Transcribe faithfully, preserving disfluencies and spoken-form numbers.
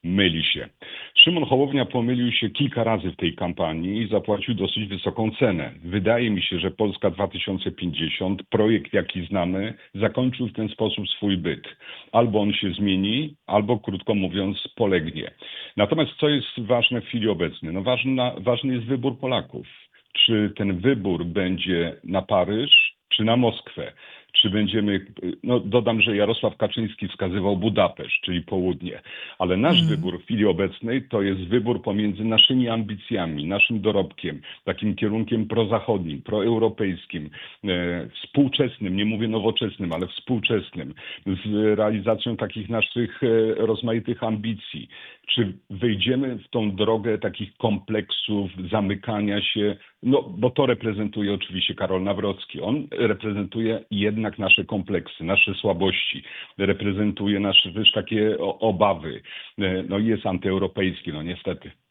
myli się. Szymon Hołownia pomylił się kilka razy w tej kampanii i zapłacił dosyć wysoką cenę. Wydaje mi się, że Polska dwa tysiące pięćdziesiąt, projekt jaki znamy, zakończył w ten sposób swój byt. Albo on się zmieni, albo krótko mówiąc polegnie. Natomiast co jest ważne w chwili obecnej? No ważna, ważny jest wybór Polaków. Czy ten wybór będzie na Paryż, czy na Moskwę? Czy będziemy, no dodam, że Jarosław Kaczyński wskazywał Budapeszt, czyli południe, ale nasz Mm. wybór w chwili obecnej to jest wybór pomiędzy naszymi ambicjami, naszym dorobkiem, takim kierunkiem prozachodnim, proeuropejskim, e, współczesnym, nie mówię nowoczesnym, ale współczesnym, z realizacją takich naszych e, rozmaitych ambicji. Czy wejdziemy w tą drogę takich kompleksów, zamykania się, no bo to reprezentuje oczywiście Karol Nawrocki. On reprezentuje jednak nasze kompleksy, nasze słabości, reprezentuje nasze też takie obawy. No i jest antyeuropejski, no niestety.